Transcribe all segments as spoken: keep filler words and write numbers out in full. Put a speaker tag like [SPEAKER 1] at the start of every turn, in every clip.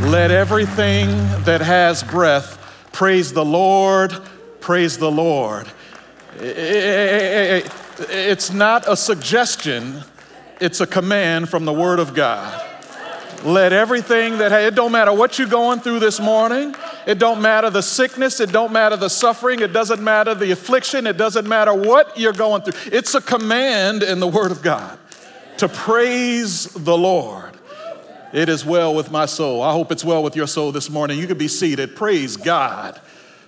[SPEAKER 1] Let everything that has breath praise the Lord, praise the Lord. It's not a suggestion, it's a command from the Word of God. Let everything that, it don't matter what you're going through this morning. It don't matter the sickness. It don't matter the suffering. It doesn't matter the affliction. It doesn't matter what you're going through. It's a command in the Word of God to praise the Lord. It is well with my soul. I hope it's well with your soul this morning. You can be seated. Praise God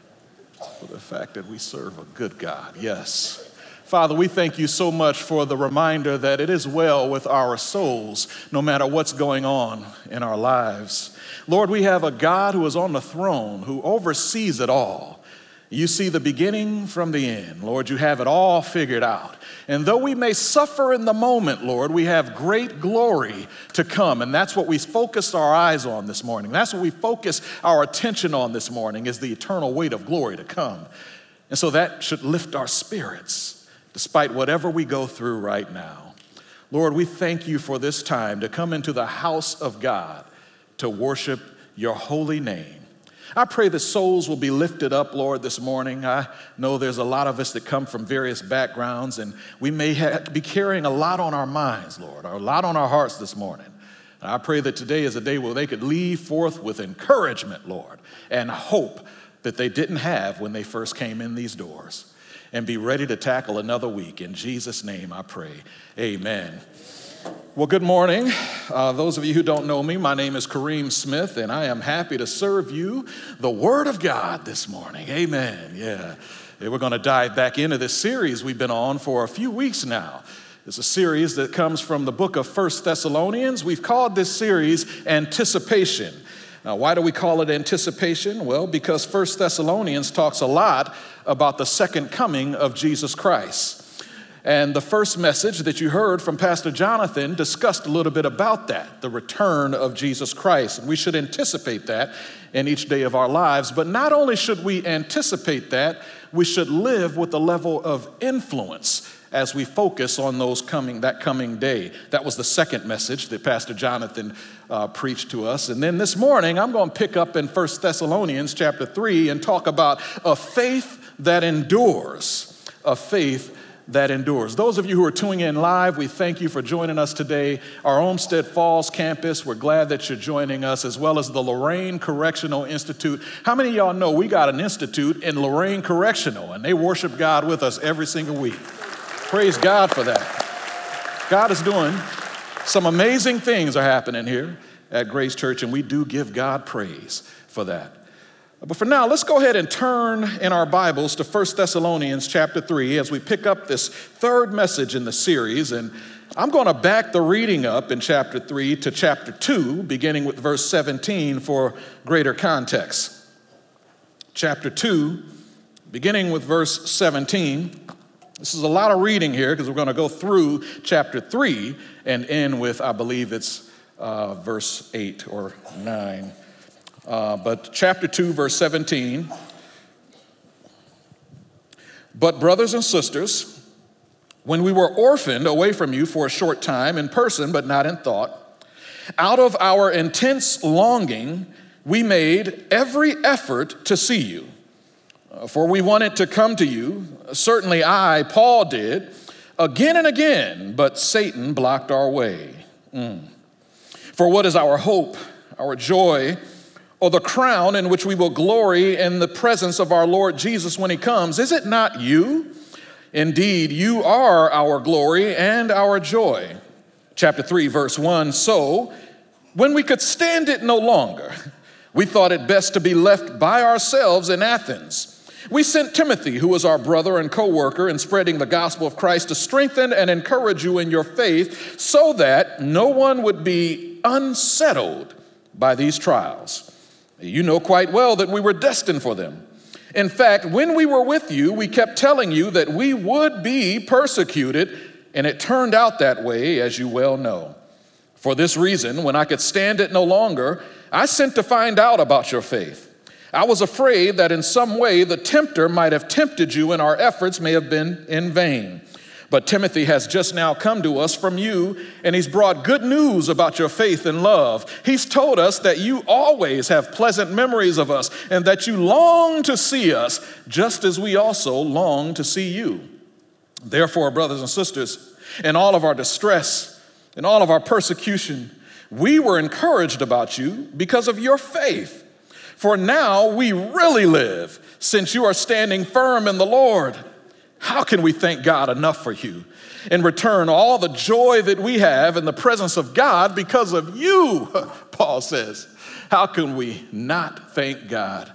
[SPEAKER 1] for the fact that we serve a good God. Yes. Father, we thank you so much for the reminder that it is well with our souls, no matter what's going on in our lives. Lord, we have a God who is on the throne, who oversees it all. You see the beginning from the end. Lord, you have it all figured out. And though we may suffer in the moment, Lord, we have great glory to come. And that's what we focused our eyes on this morning. That's what we focus our attention on this morning, is the eternal weight of glory to come. And so that should lift our spirits, despite whatever we go through right now. Lord, we thank you for this time to come into the house of God to worship your holy name. I pray that souls will be lifted up, Lord, this morning. I know there's a lot of us that come from various backgrounds, and we may ha- be carrying a lot on our minds, Lord, or a lot on our hearts this morning. And I pray that today is a day where they could leave forth with encouragement, Lord, and hope that they didn't have when they first came in these doors, and be ready to tackle another week. In Jesus' name I pray, amen. Well, good morning. Uh, those of you who don't know me, my name is Kareem Smith, and I am happy to serve you the Word of God this morning. Amen. Yeah. yeah we're going to dive back into this series we've been on for a few weeks now. It's a series that comes from the book of First Thessalonians. We've called this series Anticipation. Now, why do we call it Anticipation? Well, because First Thessalonians talks a lot about the second coming of Jesus Christ. And the first message that you heard from Pastor Jonathan discussed a little bit about that, the return of Jesus Christ. And we should anticipate that in each day of our lives. But not only should we anticipate that, we should live with a level of influence as we focus on those coming, that coming day. That was the second message that Pastor Jonathan uh, preached to us. And then this morning, I'm going to pick up in First Thessalonians chapter three and talk about a faith that endures, a faith that endures. Those of you who are tuning in live, we thank you for joining us today. Our Olmsted Falls campus, we're glad that you're joining us, as well as the Lorraine Correctional Institute. How many of y'all know we got an institute in Lorraine Correctional, and they worship God with us every single week? Praise God for that. God is doing some amazing things are happening here at Grace Church, and we do give God praise for that. But for now, let's go ahead and turn in our Bibles to First Thessalonians chapter three as we pick up this third message in the series. And I'm going to back the reading up in chapter three to chapter two, beginning with verse seventeen for greater context. Chapter two, beginning with verse seventeen. This is a lot of reading here because we're going to go through chapter three and end with, I believe it's uh, verse eight or nine. Uh, but chapter two, verse seventeen. But brothers and sisters, when we were orphaned away from you for a short time in person, but not in thought, out of our intense longing, we made every effort to see you. Uh, for we wanted to come to you. Certainly I, Paul, did again and again, but Satan blocked our way. Mm. For what is our hope, our joy, or the crown in which we will glory in the presence of our Lord Jesus when he comes? Is it not you? Indeed, you are our glory and our joy. Chapter three, verse one. So, when we could stand it no longer, we thought it best to be left by ourselves in Athens. We sent Timothy, who was our brother and co-worker in spreading the gospel of Christ, to strengthen and encourage you in your faith, so that no one would be unsettled by these trials. You know quite well that we were destined for them. In fact, when we were with you, we kept telling you that we would be persecuted, and it turned out that way, as you well know. For this reason, when I could stand it no longer, I sent to find out about your faith. I was afraid that in some way the tempter might have tempted you and our efforts may have been in vain. But Timothy has just now come to us from you, and he's brought good news about your faith and love. He's told us that you always have pleasant memories of us and that you long to see us, just as we also long to see you. Therefore, brothers and sisters, in all of our distress, in all of our persecution, we were encouraged about you because of your faith. For now we really live, since you are standing firm in the Lord. How can we thank God enough for you? In return, all the joy that we have in the presence of God because of you, Paul says. How can we not thank God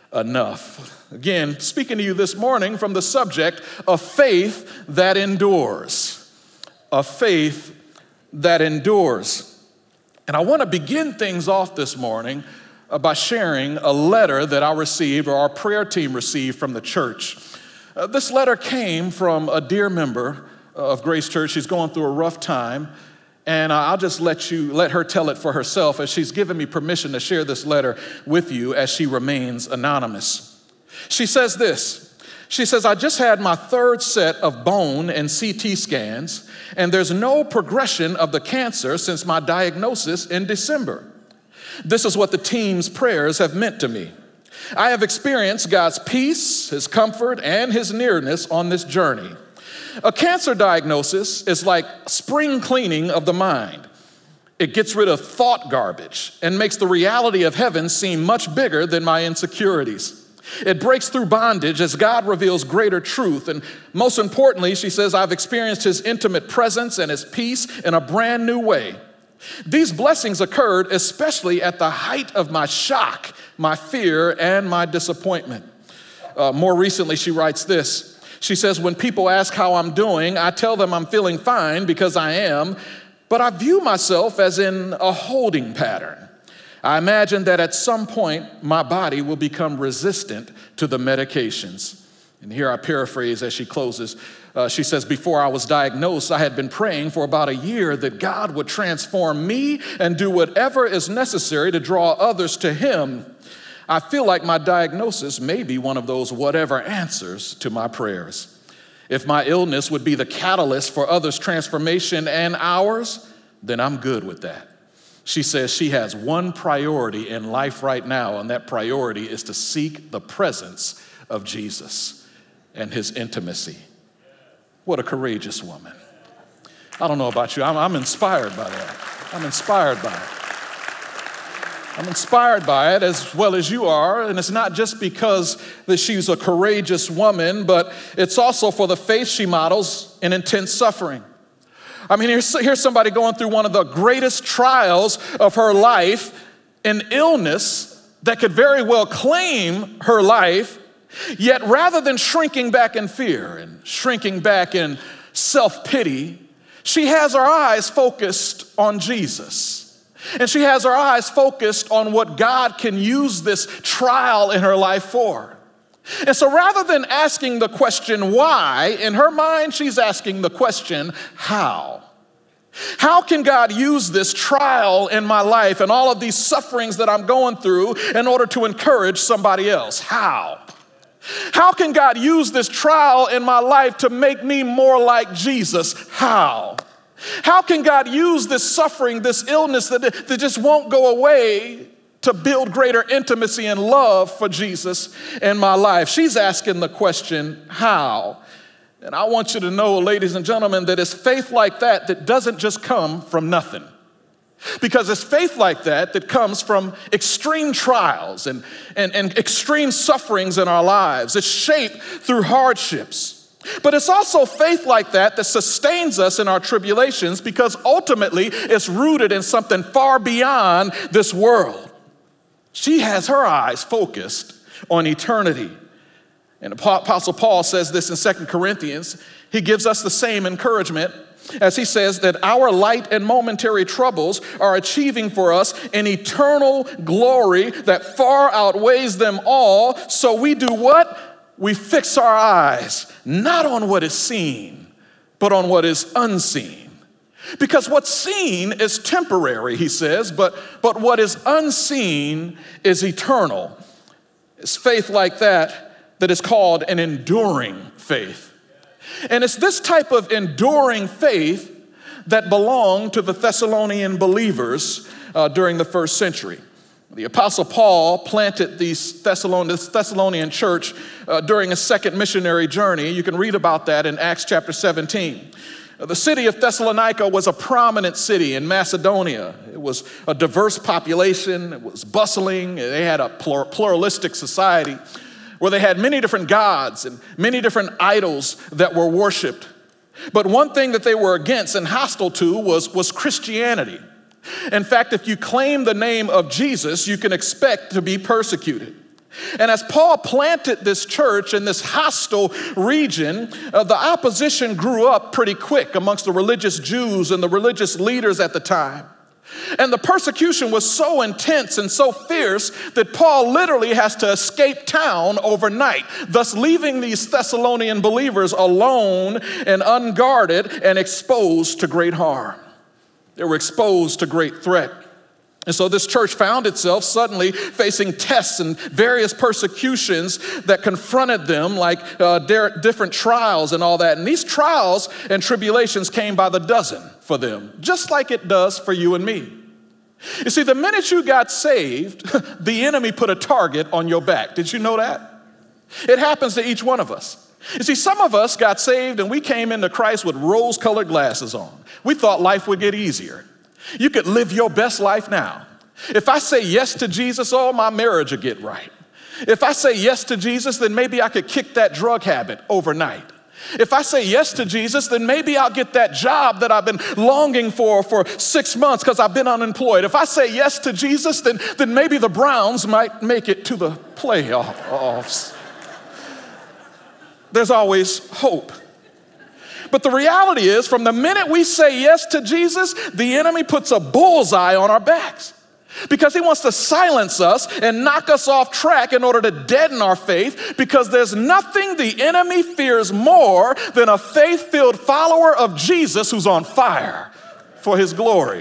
[SPEAKER 1] enough? Again, speaking to you this morning from the subject of faith that endures. A faith that endures. And I want to begin things off this morning by sharing a letter that I received, or our prayer team received from the church. Uh, this letter came from a dear member of Grace Church. She's going through a rough time, and uh, I'll just let you let her tell it for herself, as she's given me permission to share this letter with you as she remains anonymous. She says this. She says, I just had my third set of bone and C T scans, and there's no progression of the cancer since my diagnosis in December. This is what the team's prayers have meant to me. I have experienced God's peace, his comfort, and his nearness on this journey. A cancer diagnosis is like spring cleaning of the mind. It gets rid of thought garbage and makes the reality of heaven seem much bigger than my insecurities. It breaks through bondage as God reveals greater truth. And most importantly, she says, I've experienced his intimate presence and his peace in a brand new way. These blessings occurred especially at the height of my shock, my fear, and my disappointment. Uh, more recently, she writes this. She says, when people ask how I'm doing, I tell them I'm feeling fine because I am, but I view myself as in a holding pattern. I imagine that at some point, my body will become resistant to the medications. And here I paraphrase as she closes. Uh, she says, before I was diagnosed, I had been praying for about a year that God would transform me and do whatever is necessary to draw others to him. I feel like my diagnosis may be one of those whatever answers to my prayers. If my illness would be the catalyst for others' transformation and ours, then I'm good with that. She says she has one priority in life right now, and that priority is to seek the presence of Jesus and his intimacy. What a courageous woman. I don't know about you. I'm, I'm inspired by that. I'm inspired by it. I'm inspired by it as well as you are. And it's not just because that she's a courageous woman, but it's also for the faith she models in intense suffering. I mean, here's, here's somebody going through one of the greatest trials of her life, an illness that could very well claim her life. Yet rather than shrinking back in fear and shrinking back in self-pity, she has her eyes focused on Jesus. And she has her eyes focused on what God can use this trial in her life for. And so rather than asking the question why, in her mind she's asking the question how. How can God use this trial in my life and all of these sufferings that I'm going through in order to encourage somebody else? How? How can God use this trial in my life to make me more like Jesus? How? How can God use this suffering, this illness that, that just won't go away to build greater intimacy and love for Jesus in my life? She's asking the question, how? And I want you to know, ladies and gentlemen, that it's faith like that that doesn't just come from nothing. Because it's faith like that that comes from extreme trials and, and, and extreme sufferings in our lives. It's shaped through hardships. But it's also faith like that that sustains us in our tribulations, because ultimately it's rooted in something far beyond this world. She has her eyes focused on eternity. And Apostle Paul says this in Second Corinthians. He gives us the same encouragement as he says that our light and momentary troubles are achieving for us an eternal glory that far outweighs them all. So we do what? We fix our eyes not on what is seen, but on what is unseen. Because what's seen is temporary, he says, but, but what is unseen is eternal. It's faith like that that is called an enduring faith. And it's this type of enduring faith that belonged to the Thessalonian believers uh, during the first century. The Apostle Paul planted these Thessalon- this Thessalonian church uh, during a second missionary journey. You can read about that in Acts chapter seventeen. The city of Thessalonica was a prominent city in Macedonia. It was a diverse population. It was bustling. They had a pluralistic society where they had many different gods and many different idols that were worshiped. But one thing that they were against and hostile to was, was Christianity. In fact, if you claim the name of Jesus, you can expect to be persecuted. And as Paul planted this church in this hostile region, uh, the opposition grew up pretty quick amongst the religious Jews and the religious leaders at the time. And the persecution was so intense and so fierce that Paul literally has to escape town overnight, thus leaving these Thessalonian believers alone and unguarded and exposed to great harm. They were exposed to great threat. And so this church found itself suddenly facing tests and various persecutions that confronted them, like uh, different trials and all that. And these trials and tribulations came by the dozen for them, just like it does for you and me. You see, the minute you got saved, the enemy put a target on your back. Did you know that? It happens to each one of us. You see, some of us got saved and we came into Christ with rose-colored glasses on. We thought life would get easier. You could live your best life now. If I say yes to Jesus, oh, my marriage will get right. If I say yes to Jesus, then maybe I could kick that drug habit overnight. If I say yes to Jesus, then maybe I'll get that job that I've been longing for for six months because I've been unemployed. If I say yes to Jesus, then, then maybe the Browns might make it to the playoffs. There's always hope. But the reality is, from the minute we say yes to Jesus, the enemy puts a bullseye on our backs because he wants to silence us and knock us off track in order to deaden our faith, because there's nothing the enemy fears more than a faith-filled follower of Jesus who's on fire for his glory.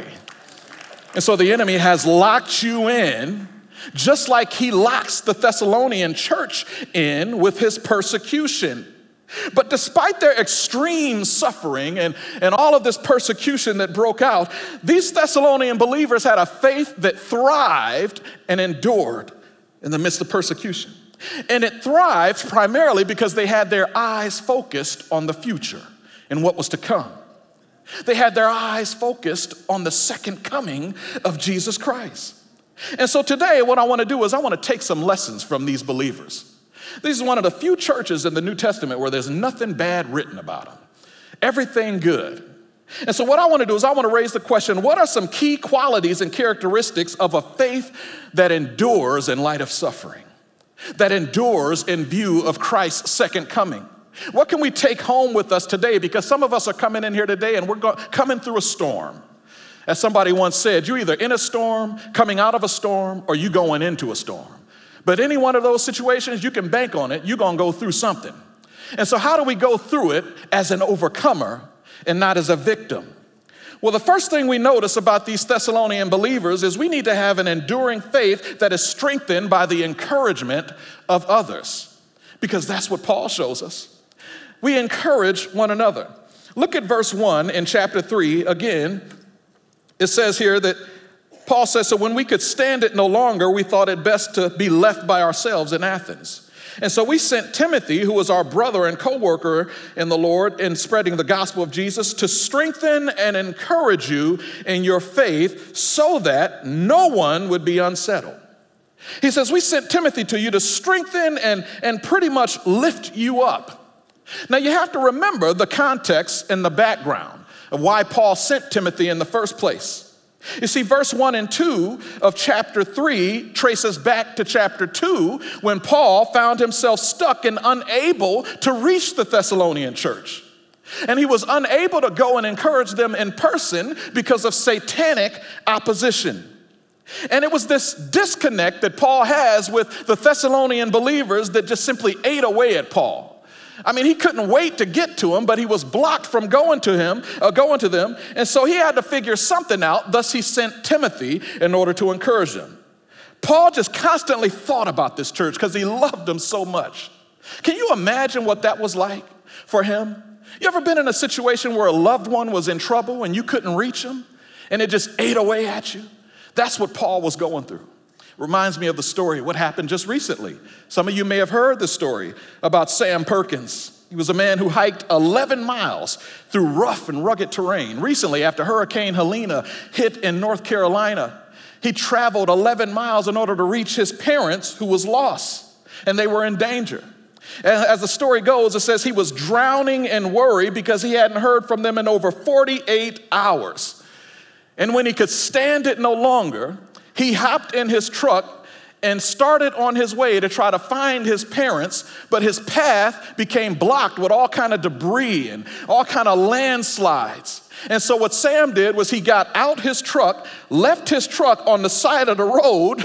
[SPEAKER 1] And so the enemy has locked you in, just like he locks the Thessalonian church in with his persecution. But despite their extreme suffering and, and all of this persecution that broke out, these Thessalonian believers had a faith that thrived and endured in the midst of persecution. And it thrived primarily because they had their eyes focused on the future and what was to come. They had their eyes focused on the second coming of Jesus Christ. And so today what I want to do is I want to take some lessons from these believers. This is one of the few churches in the New Testament where there's nothing bad written about them. Everything good. And so what I want to do is I want to raise the question, what are some key qualities and characteristics of a faith that endures in light of suffering, that endures in view of Christ's second coming? What can we take home with us today? Because some of us are coming in here today and we're go- coming through a storm. As somebody once said, you're either in a storm, coming out of a storm, or you going into a storm. But any one of those situations, you can bank on it. You're going to go through something. And so how do we go through it as an overcomer and not as a victim? Well, the first thing we notice about these Thessalonian believers is we need to have an enduring faith that is strengthened by the encouragement of others, because that's what Paul shows us. We encourage one another. Look at verse one in chapter three. Again, it says here that Paul says, so when we could stand it no longer, we thought it best to be left by ourselves in Athens. And so we sent Timothy, who was our brother and co-worker in the Lord in spreading the gospel of Jesus, to strengthen and encourage you in your faith so that no one would be unsettled. He says, we sent Timothy to you to strengthen and, and pretty much lift you up. Now you have to remember the context and the background of why Paul sent Timothy in the first place. You see, verse one and two of chapter three traces back to chapter two when Paul found himself stuck and unable to reach the Thessalonian church. And he was unable to go and encourage them in person because of satanic opposition. And it was this disconnect that Paul has with the Thessalonian believers that just simply ate away at Paul. I mean, he couldn't wait to get to them, but he was blocked from going to him, uh, going to them. And so he had to figure something out. Thus, he sent Timothy in order to encourage them. Paul just constantly thought about this church because he loved them so much. Can you imagine what that was like for him? You ever been in a situation where a loved one was in trouble and you couldn't reach them and it just ate away at you? That's what Paul was going through. Reminds me of the story, what happened just recently. Some of you may have heard the story about Sam Perkins. He was a man who hiked eleven miles through rough and rugged terrain. Recently, after Hurricane Helene hit in North Carolina, he traveled eleven miles in order to reach his parents who was lost, and they were in danger. And as the story goes, it says he was drowning in worry because he hadn't heard from them in over forty-eight hours. And when he could stand it no longer, he hopped in his truck and started on his way to try to find his parents, but his path became blocked with all kind of debris and all kind of landslides. And so what Sam did was he got out his truck, left his truck on the side of the road.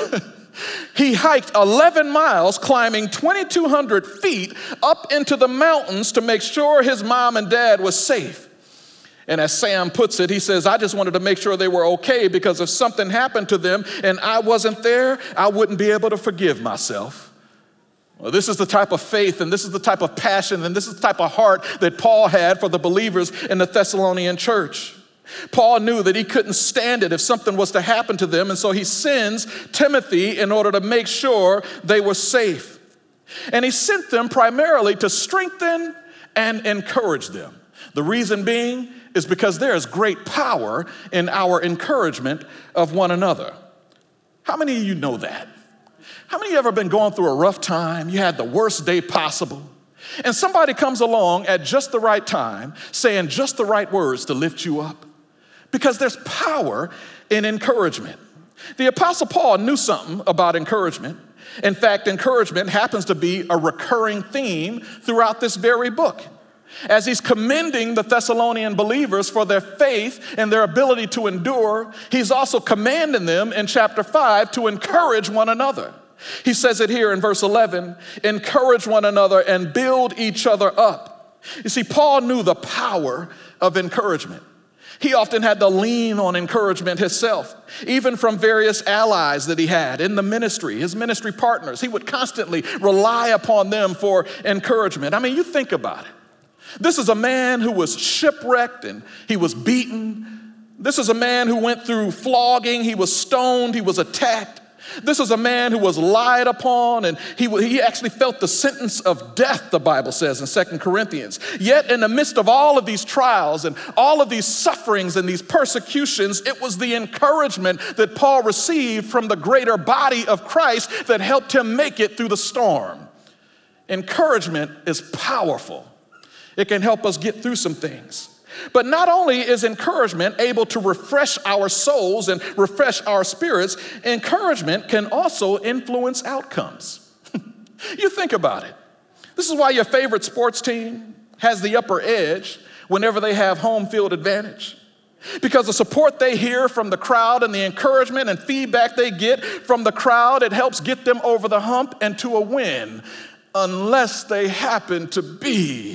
[SPEAKER 1] He hiked eleven miles, climbing twenty-two hundred feet up into the mountains to make sure his mom and dad was safe. And as Sam puts it, he says, I just wanted to make sure they were okay because if something happened to them and I wasn't there, I wouldn't be able to forgive myself. Well, this is the type of faith and this is the type of passion and this is the type of heart that Paul had for the believers in the Thessalonian church. Paul knew that he couldn't stand it if something was to happen to them, and so he sends Timothy in order to make sure they were safe. And he sent them primarily to strengthen and encourage them. The reason being is because there is great power in our encouragement of one another. How many of you know that? How many of you ever been going through a rough time? You had the worst day possible, and somebody comes along at just the right time, saying just the right words to lift you up? Because there's power in encouragement. The Apostle Paul knew something about encouragement. In fact, encouragement happens to be a recurring theme throughout this very book. As he's commending the Thessalonian believers for their faith and their ability to endure, he's also commanding them in chapter five to encourage one another. He says it here in verse eleven, encourage one another and build each other up. You see, Paul knew the power of encouragement. He often had to lean on encouragement himself, even from various allies that he had in the ministry, his ministry partners. He would constantly rely upon them for encouragement. I mean, you think about it. This is a man who was shipwrecked and he was beaten. This is a man who went through flogging. He was stoned. He was attacked. This is a man who was lied upon, and he, he actually felt the sentence of death, the Bible says in Second Corinthians. Yet in the midst of all of these trials and all of these sufferings and these persecutions, it was the encouragement that Paul received from the greater body of Christ that helped him make it through the storm. Encouragement is powerful. It can help us get through some things. But not only is encouragement able to refresh our souls and refresh our spirits, encouragement can also influence outcomes. You think about it. This is why your favorite sports team has the upper edge whenever they have home field advantage. Because the support they hear from the crowd and the encouragement and feedback they get from the crowd, it helps get them over the hump and to a win, unless they happen to be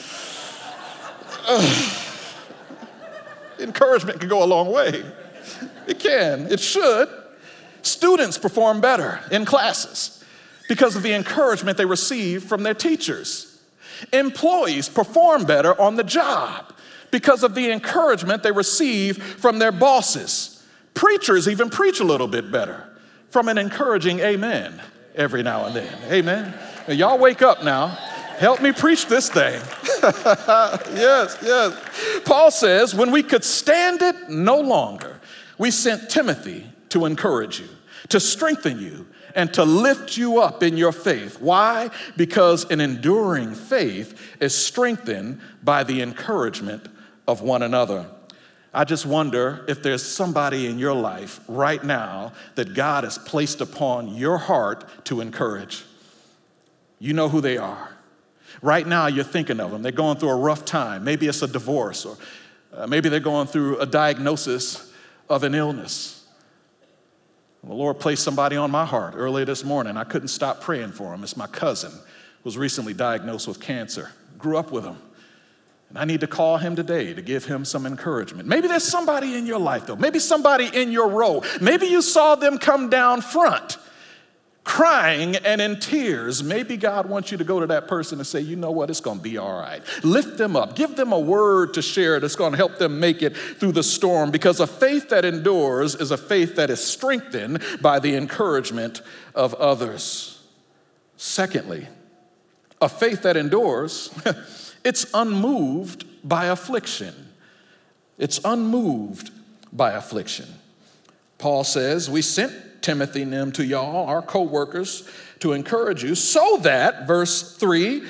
[SPEAKER 1] Ugh. Encouragement can go a long way. It can, it should. Students perform better in classes because of the encouragement they receive from their teachers. Employees perform better on the job because of the encouragement they receive from their bosses. Preachers even preach a little bit better from an encouraging amen every now and then. Amen. Now, y'all wake up now. Help me preach this thing. Yes, yes. Paul says, when we could stand it no longer, we sent Timothy to encourage you, to strengthen you, and to lift you up in your faith. Why? Because an enduring faith is strengthened by the encouragement of one another. I just wonder if there's somebody in your life right now that God has placed upon your heart to encourage. You know who they are. Right now, you're thinking of them. They're going through a rough time. Maybe it's a divorce, or uh, maybe they're going through a diagnosis of an illness. The Lord placed somebody on my heart earlier this morning. I couldn't stop praying for him. It's my cousin who was recently diagnosed with cancer. Grew up with him. And I need to call him today to give him some encouragement. Maybe there's somebody in your life, though. Maybe somebody in your row. Maybe you saw them come down front crying and in tears. Maybe God wants you to go to that person and say, you know what, it's going to be all right. Lift them up. Give them a word to share that's going to help them make it through the storm, because a faith that endures is a faith that is strengthened by the encouragement of others. Secondly, a faith that endures, it's unmoved by affliction. It's unmoved by affliction. Paul says, we sent Timothy and them to y'all, our co-workers, to encourage you so that, verse three,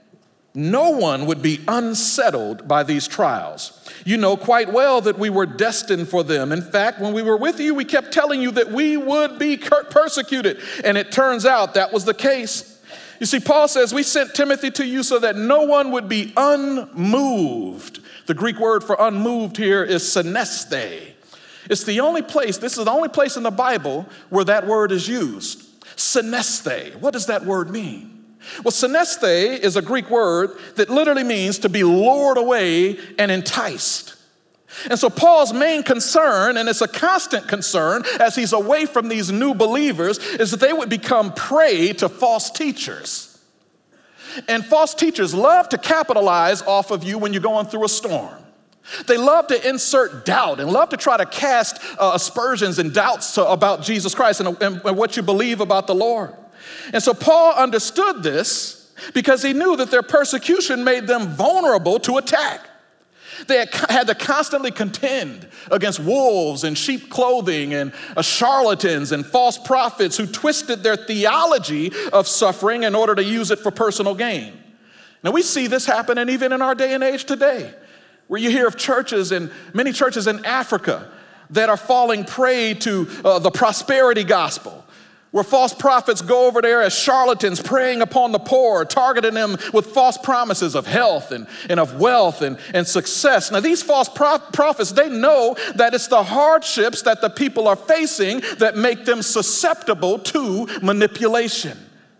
[SPEAKER 1] no one would be unsettled by these trials. You know quite well that we were destined for them. In fact, when we were with you, we kept telling you that we would be persecuted. And it turns out that was the case. You see, Paul says, we sent Timothy to you so that no one would be unmoved. The Greek word for unmoved here is syneste. It's the only place, this is the only place in the Bible where that word is used. Syneste. What does that word mean? Well, syneste is a Greek word that literally means to be lured away and enticed. And so Paul's main concern, and it's a constant concern as he's away from these new believers, is that they would become prey to false teachers. And false teachers love to capitalize off of you when you're going through a storm. They love to insert doubt and love to try to cast uh, aspersions and doubts to, about Jesus Christ and, and, and what you believe about the Lord. And so Paul understood this because he knew that their persecution made them vulnerable to attack. They had, had to constantly contend against wolves in sheep clothing and uh, charlatans and false prophets who twisted their theology of suffering in order to use it for personal gain. Now we see this happening even in our day and age today, where you hear of churches and many churches in Africa that are falling prey to uh, the prosperity gospel, where false prophets go over there as charlatans, preying upon the poor, targeting them with false promises of health and, and of wealth and, and success. Now, these false prof- prophets, they know that it's the hardships that the people are facing that make them susceptible to manipulation.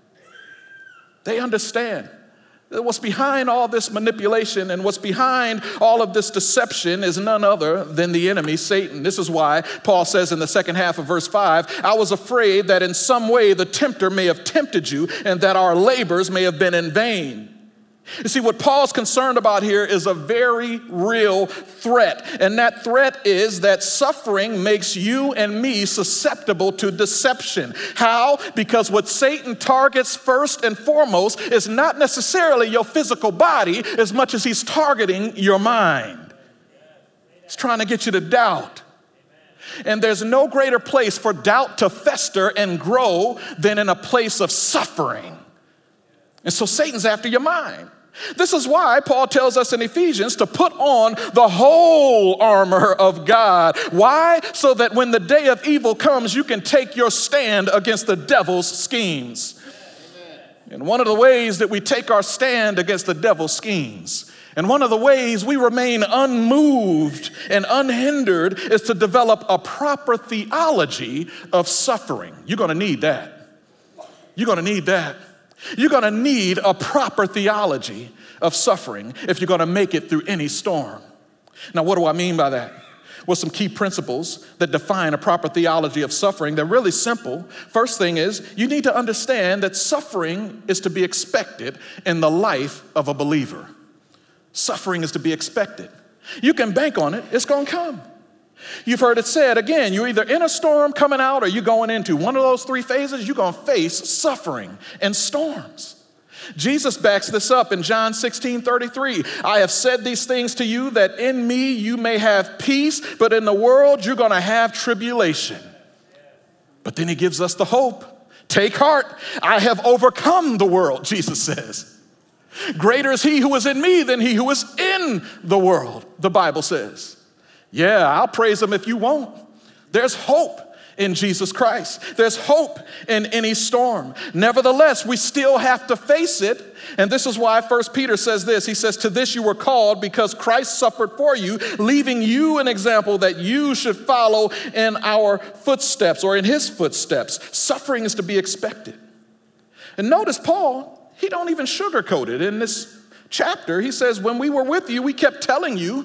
[SPEAKER 1] They understand that what's behind all this manipulation and what's behind all of this deception is none other than the enemy, Satan. This is why Paul says in the second half of verse five, I was afraid that in some way the tempter may have tempted you and that our labors may have been in vain. You see, what Paul's concerned about here is a very real threat. And that threat is that suffering makes you and me susceptible to deception. How? Because what Satan targets first and foremost is not necessarily your physical body as much as he's targeting your mind. He's trying to get you to doubt. And there's no greater place for doubt to fester and grow than in a place of suffering. And so Satan's after your mind. This is why Paul tells us in Ephesians to put on the whole armor of God. Why? So that when the day of evil comes, you can take your stand against the devil's schemes. Amen. And one of the ways that we take our stand against the devil's schemes, and one of the ways we remain unmoved and unhindered, is to develop a proper theology of suffering. You're going to need that. You're going to need that. You're going to need a proper theology of suffering if you're going to make it through any storm. Now, what do I mean by that? Well, some key principles that define a proper theology of suffering. They're really simple. First thing is, you need to understand that suffering is to be expected in the life of a believer. Suffering is to be expected. You can bank on it. It's going to come. You've heard it said, again, you're either in a storm coming out or you're going into one of those three phases. You're going to face suffering and storms. Jesus backs this up in John sixteen thirty-three. I have said these things to you that in me you may have peace, but in the world you're going to have tribulation. But then he gives us the hope. Take heart. I have overcome the world, Jesus says. Greater is he who is in me than he who is in the world, the Bible says. Yeah, I'll praise him if you won't. There's hope in Jesus Christ. There's hope in any storm. Nevertheless, we still have to face it. And this is why First Peter says this. He says, to this you were called because Christ suffered for you, leaving you an example that you should follow in our footsteps or in his footsteps. Suffering is to be expected. And notice Paul, he don't even sugarcoat it in this chapter. He says, when we were with you, we kept telling you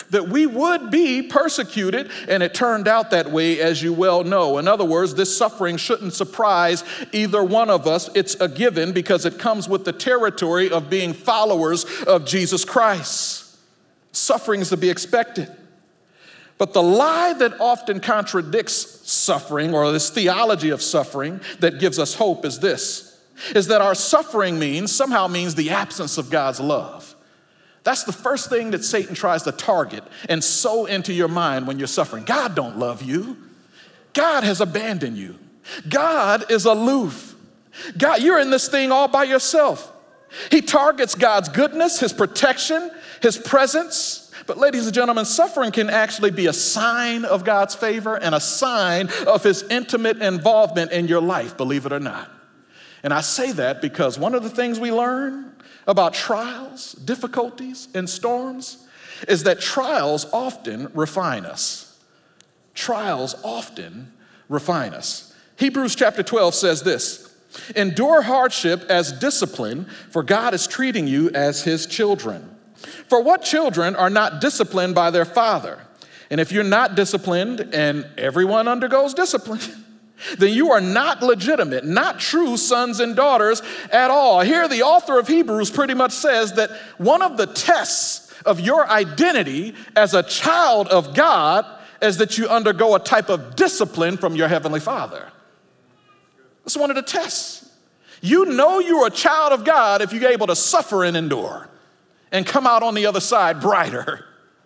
[SPEAKER 1] that we would be persecuted, and it turned out that way, as you well know. In other words, this suffering shouldn't surprise either one of us. It's a given because it comes with the territory of being followers of Jesus Christ. Suffering is to be expected. But the lie that often contradicts suffering, or this theology of suffering that gives us hope, is this, is that our suffering means, somehow means the absence of God's love. That's the first thing that Satan tries to target and sow into your mind when you're suffering. God don't love you. God has abandoned you. God is aloof. God, you're in this thing all by yourself. He targets God's goodness, his protection, his presence. But ladies and gentlemen, suffering can actually be a sign of God's favor and a sign of his intimate involvement in your life, believe it or not. And I say that because one of the things we learn about trials, difficulties, and storms is that trials often refine us. Trials often refine us. Hebrews chapter twelve says this, endure hardship as discipline, for God is treating you as his children. For what children are not disciplined by their father? And if you're not disciplined, and everyone undergoes discipline, then you are not legitimate, not true sons and daughters at all. Here, the author of Hebrews pretty much says that one of the tests of your identity as a child of God is that you undergo a type of discipline from your heavenly Father. That's one of the tests. You know you're a child of God if you're able to suffer and endure and come out on the other side brighter.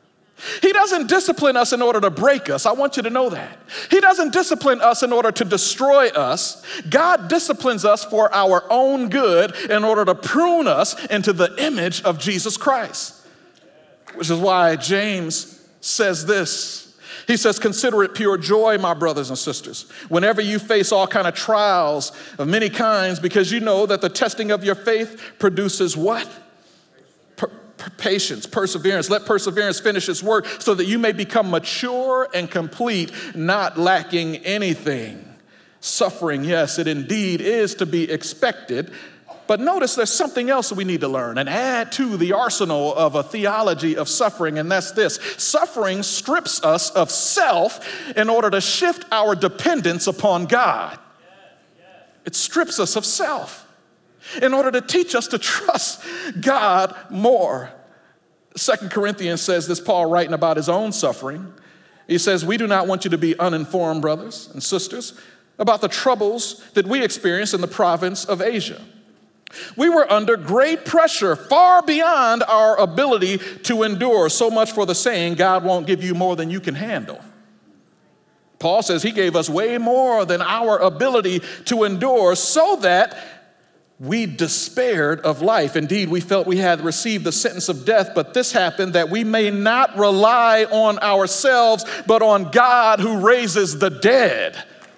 [SPEAKER 1] He doesn't discipline us in order to break us. I want you to know that. He doesn't discipline us in order to destroy us. God disciplines us for our own good in order to prune us into the image of Jesus Christ. Which is why James says this. He says, consider it pure joy, my brothers and sisters, whenever you face all kind of trials of many kinds, because you know that the testing of your faith produces what? Patience, perseverance. Let perseverance finish its work so that you may become mature and complete, not lacking anything. Suffering, yes, it indeed is to be expected. But notice there's something else we need to learn and add to the arsenal of a theology of suffering, and that's this. Suffering strips us of self in order to shift our dependence upon God. It strips us of self in order to teach us to trust God more. Second Corinthians says this, Paul writing about his own suffering. He says, we do not want you to be uninformed, brothers and sisters, about the troubles that we experienced in the province of Asia. We were under great pressure, far beyond our ability to endure. So much for the saying, God won't give you more than you can handle. Paul says he gave us way more than our ability to endure, so that we despaired of life. Indeed, we felt we had received the sentence of death, but this happened that we may not rely on ourselves, but on God who raises the dead.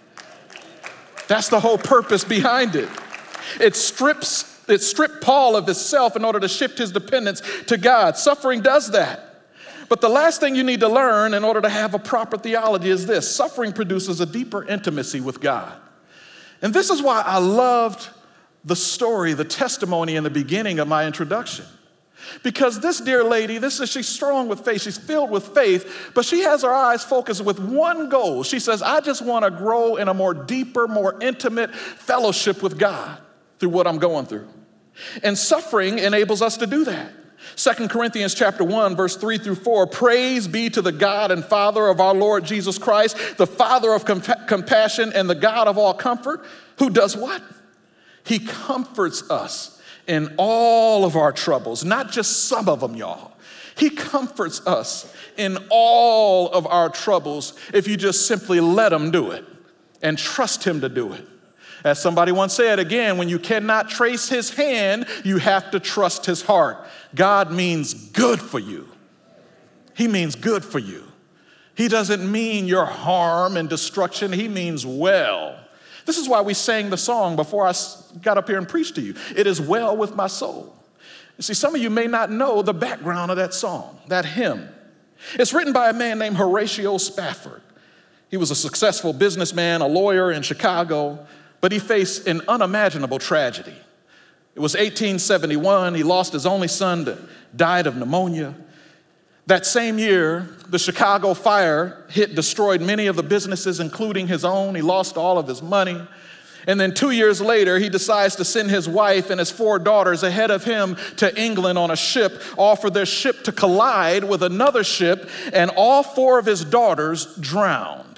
[SPEAKER 1] That's the whole purpose behind it. It strips, it stripped Paul of his self in order to shift his dependence to God. Suffering does that. But the last thing you need to learn in order to have a proper theology is this. Suffering produces a deeper intimacy with God. And this is why I loved the story, the testimony in the beginning of my introduction. Because this dear lady, this is, she's strong with faith, she's filled with faith, but she has her eyes focused with one goal. She says, I just want to grow in a more deeper, more intimate fellowship with God through what I'm going through. And suffering enables us to do that. Second Corinthians chapter one, verse three through four, praise be to the God and Father of our Lord Jesus Christ, the Father of compa- compassion and the God of all comfort, who does what? He comforts us in all of our troubles, not just some of them, y'all. He comforts us in all of our troubles if you just simply let him do it and trust him to do it. As somebody once said, again, when you cannot trace his hand, you have to trust his heart. God means good for you. He means good for you. He doesn't mean your harm and destruction. He means well. This is why we sang the song before I got up here and preached to you. It is well with my soul. You see, some of you may not know the background of that song, that hymn. It's written by a man named Horatio Spafford. He was a successful businessman, a lawyer in Chicago, but he faced an unimaginable tragedy. It was eighteen seventy-one. He lost his only son, to, died of pneumonia. That same year, the Chicago fire hit, destroyed many of the businesses, including his own. He lost all of his money. And then two years later, he decides to send his wife and his four daughters ahead of him to England on a ship, all for their ship to collide with another ship, and all four of his daughters drowned.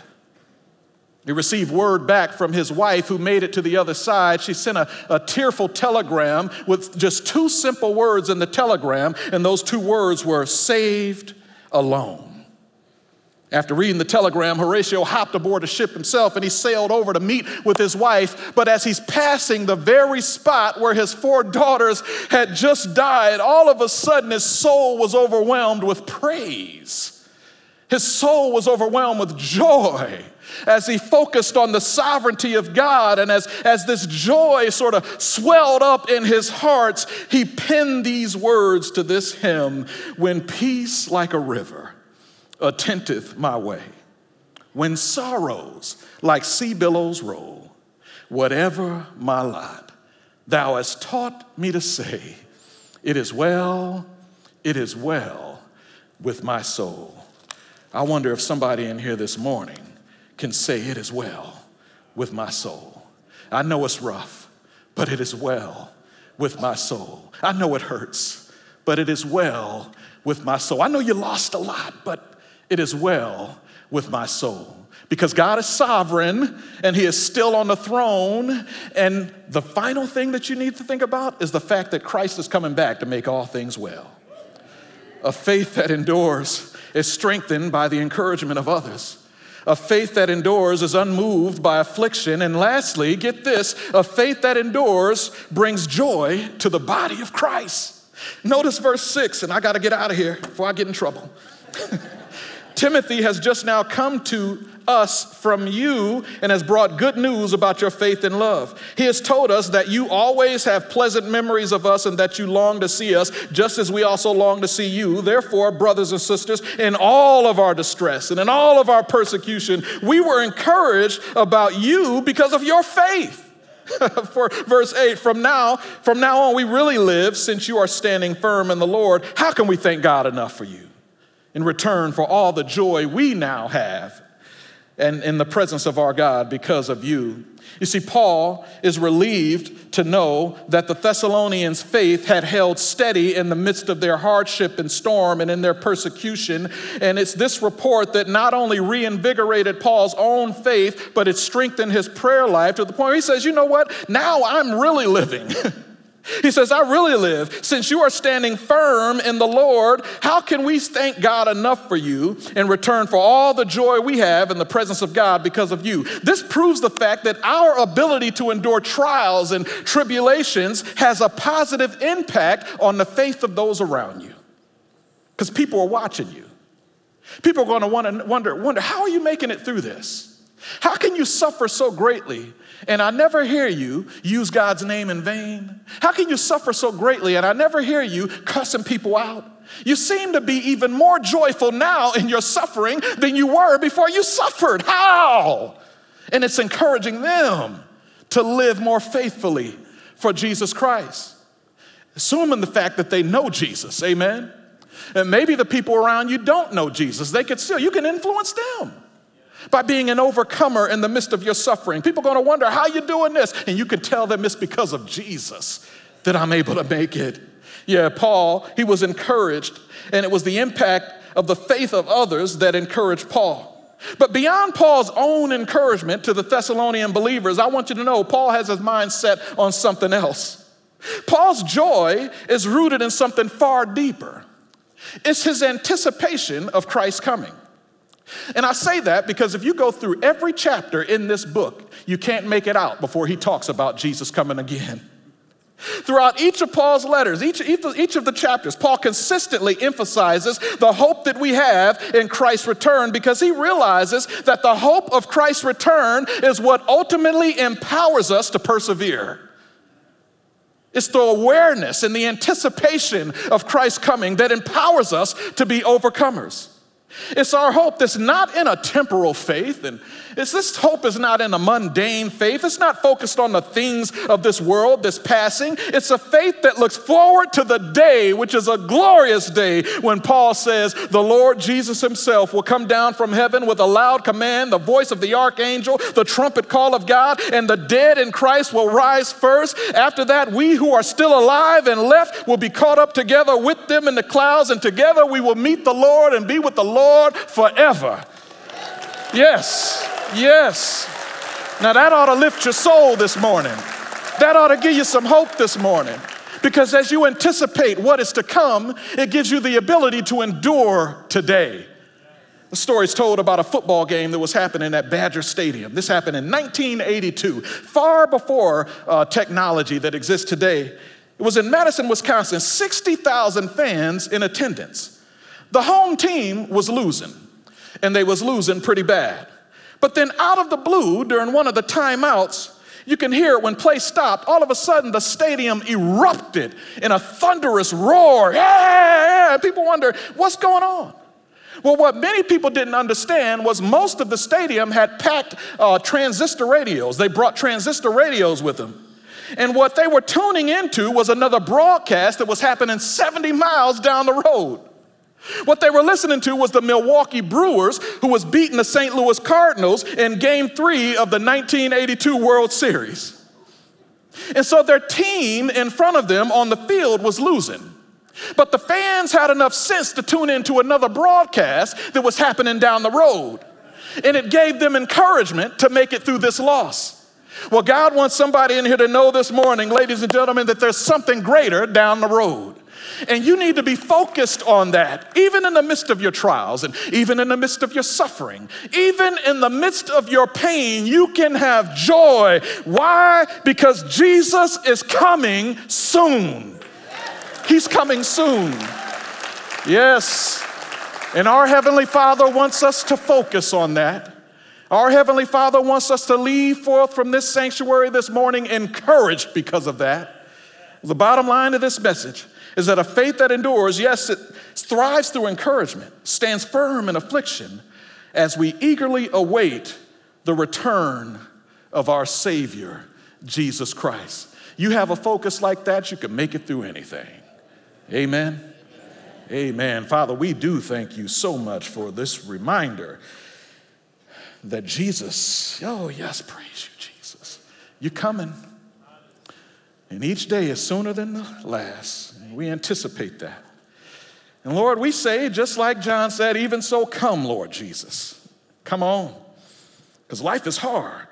[SPEAKER 1] He received word back from his wife, who made it to the other side. She sent a, a tearful telegram with just two simple words in the telegram, and those two words were "saved alone." After reading the telegram, Horatio hopped aboard the ship himself and he sailed over to meet with his wife. But as he's passing the very spot where his four daughters had just died, all of a sudden his soul was overwhelmed with praise. His soul was overwhelmed with joy as he focused on the sovereignty of God. And as, as this joy sort of swelled up in his heart, he penned these words to this hymn: "When peace like a river attendeth my way, when sorrows like sea billows roll, whatever my lot, thou hast taught me to say, it is well, it is well with my soul." I wonder if somebody in here this morning can say, "It is well with my soul. I know it's rough, but it is well with my soul. I know it hurts, but it is well with my soul. I know you lost a lot, but it is well with my soul." Because God is sovereign and he is still on the throne. And the final thing that you need to think about is the fact that Christ is coming back to make all things well. A faith that endures is strengthened by the encouragement of others. A faith that endures is unmoved by affliction. And lastly, get this, a faith that endures brings joy to the body of Christ. Notice verse six, and I got to get out of here before I get in trouble. Timothy has just now come to us from you and has brought good news about your faith and love. He has told us that you always have pleasant memories of us and that you long to see us, just as we also long to see you. Therefore, brothers and sisters, in all of our distress and in all of our persecution, we were encouraged about you because of your faith. For verse eight, from now, from now on we really live, since you are standing firm in the Lord. How can we thank God enough for you in return for all the joy we now have and in the presence of our God because of you? You see, Paul is relieved to know that the Thessalonians' faith had held steady in the midst of their hardship and storm and in their persecution. And it's this report that not only reinvigorated Paul's own faith, but it strengthened his prayer life to the point where he says, you know what? Now I'm really living. He says, I really live. Since you are standing firm in the Lord, how can we thank God enough for you in return for all the joy we have in the presence of God because of you? This proves the fact that our ability to endure trials and tribulations has a positive impact on the faith of those around you. Because people are watching you. People are going to want to wonder, wonder, how are you making it through this? How can you suffer so greatly and I never hear you use God's name in vain? How can you suffer so greatly and I never hear you cussing people out? You seem to be even more joyful now in your suffering than you were before you suffered. How? And it's encouraging them to live more faithfully for Jesus Christ. Assuming the fact that they know Jesus, amen? And maybe the people around you don't know Jesus. They could still, you can influence them by being an overcomer in the midst of your suffering. People are going to wonder, how you doing this? And you can tell them it's because of Jesus that I'm able to make it. Yeah, Paul, he was encouraged, and it was the impact of the faith of others that encouraged Paul. But beyond Paul's own encouragement to the Thessalonian believers, I want you to know Paul has his mind set on something else. Paul's joy is rooted in something far deeper. It's his anticipation of Christ's coming. And I say that because if you go through every chapter in this book, you can't make it out before he talks about Jesus coming again. Throughout each of Paul's letters, each, each of the chapters, Paul consistently emphasizes the hope that we have in Christ's return because he realizes that the hope of Christ's return is what ultimately empowers us to persevere. It's the awareness and the anticipation of Christ's coming that empowers us to be overcomers. It's our hope that's not in a temporal faith, and it's, this hope is not in a mundane faith. It's not focused on the things of this world that's passing. It's a faith that looks forward to the day, which is a glorious day, when Paul says the Lord Jesus himself will come down from heaven with a loud command, the voice of the archangel, the trumpet call of God, and the dead in Christ will rise first. After that, we who are still alive and left will be caught up together with them in the clouds, and together we will meet the Lord and be with the Lord forever. Yes. Yes. Now that ought to lift your soul this morning. That ought to give you some hope this morning. Because as you anticipate what is to come, it gives you the ability to endure today. The story's told about a football game that was happening at Badger Stadium. This happened in nineteen eighty-two, far before uh, technology that exists today. It was in Madison, Wisconsin, sixty thousand fans in attendance. The home team was losing, and they was losing pretty bad. But then out of the blue, during one of the timeouts, you can hear it when play stopped. All of a sudden, the stadium erupted in a thunderous roar. Yeah, yeah. People wonder, what's going on? Well, what many people didn't understand was most of the stadium had packed uh, transistor radios. They brought transistor radios with them. And what they were tuning into was another broadcast that was happening seventy miles down the road. What they were listening to was the Milwaukee Brewers, who was beating the Saint Louis Cardinals in game three of the nineteen eighty-two World Series. And so their team in front of them on the field was losing. But the fans had enough sense to tune into another broadcast that was happening down the road. And it gave them encouragement to make it through this loss. Well, God wants somebody in here to know this morning, ladies and gentlemen, that there's something greater down the road. And you need to be focused on that, even in the midst of your trials, and even in the midst of your suffering, even in the midst of your pain, you can have joy. Why? Because Jesus is coming soon. He's coming soon. Yes. And our Heavenly Father wants us to focus on that. Our Heavenly Father wants us to leave forth from this sanctuary this morning encouraged because of that. The bottom line of this message is that a faith that endures, yes, it thrives through encouragement, stands firm in affliction as we eagerly await the return of our Savior, Jesus Christ. You have a focus like that, you can make it through anything. Amen? Amen. Amen. Father, we do thank you so much for this reminder that Jesus, oh yes, praise you, Jesus. You're coming. And each day is sooner than the last. We anticipate that. And Lord, we say, just like John said, even so, come, Lord Jesus. Come on. Because life is hard.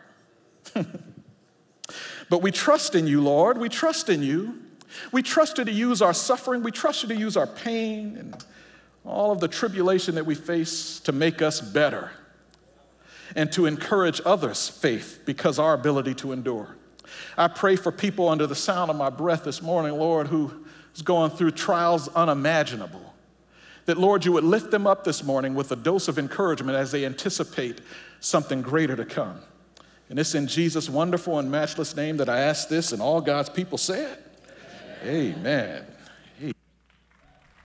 [SPEAKER 1] But we trust in you, Lord. We trust in you. We trust you to use our suffering. We trust you to use our pain and all of the tribulation that we face to make us better and to encourage others' faith because our ability to endure. I pray for people under the sound of my breath this morning, Lord, who is going through trials unimaginable. That, Lord, you would lift them up this morning with a dose of encouragement as they anticipate something greater to come. And it's in Jesus' wonderful and matchless name that I ask this, and all God's people said, amen. Amen.